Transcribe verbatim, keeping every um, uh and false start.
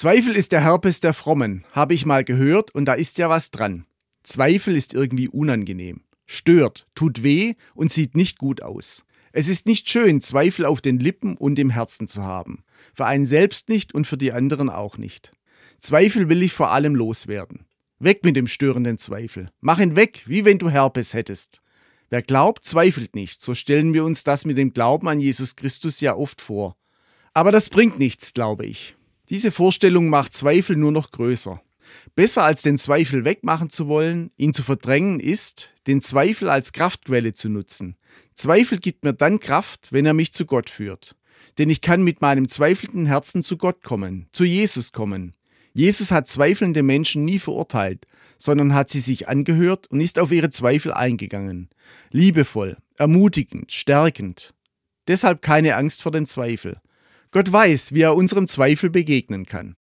Zweifel ist der Herpes der Frommen, habe ich mal gehört, und da ist ja was dran. Zweifel ist irgendwie unangenehm, stört, tut weh und sieht nicht gut aus. Es ist nicht schön, Zweifel auf den Lippen und im Herzen zu haben. Für einen selbst nicht und für die anderen auch nicht. Zweifel will ich vor allem loswerden. Weg mit dem störenden Zweifel. Mach ihn weg, wie wenn du Herpes hättest. Wer glaubt, zweifelt nicht. So stellen wir uns das mit dem Glauben an Jesus Christus ja oft vor. Aber das bringt nichts, glaube ich. Diese Vorstellung macht Zweifel nur noch größer. Besser als den Zweifel wegmachen zu wollen, ihn zu verdrängen, ist, den Zweifel als Kraftquelle zu nutzen. Zweifel gibt mir dann Kraft, wenn er mich zu Gott führt. Denn ich kann mit meinem zweifelnden Herzen zu Gott kommen, zu Jesus kommen. Jesus hat zweifelnde Menschen nie verurteilt, sondern hat sie sich angehört und ist auf ihre Zweifel eingegangen. Liebevoll, ermutigend, stärkend. Deshalb keine Angst vor dem Zweifel. Gott weiß, wie er unserem Zweifel begegnen kann.